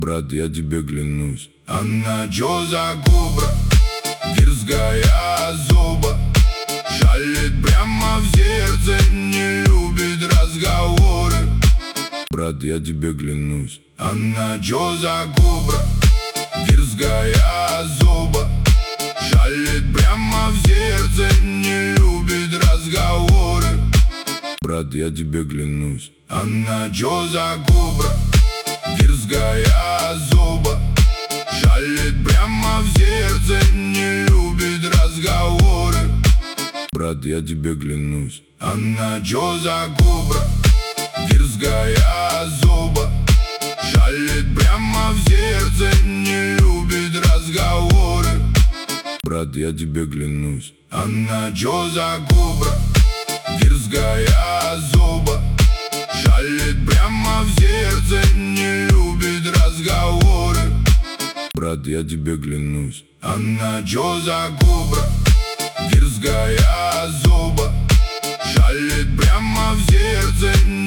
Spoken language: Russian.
Брат, я тебе клянусь. Она чё за кобра, дерзкая зуба, жалит прямо в сердце, не любит разговоры. Брат, я тебе клянусь. Она чё за кобра, дерзкая зуба, жалит прямо в сердце, не любит разговоры. Брат, я тебе клянусь. Она чё за кобра, дерзкая зуба, жалит прямо в сердце, не любит разговоры. Брат, я тебе клянусь. Она чё за кобра, дерзкая зуба, жалит прямо в сердце, не любит разговоры. Брат, я тебе клянусь. Она чё за кобра, дерзкая зуба, жалит прямо в сердце, не любит разговоры. Брат, я тебе клянусь. Она чё за кобра, дерзкая зуба,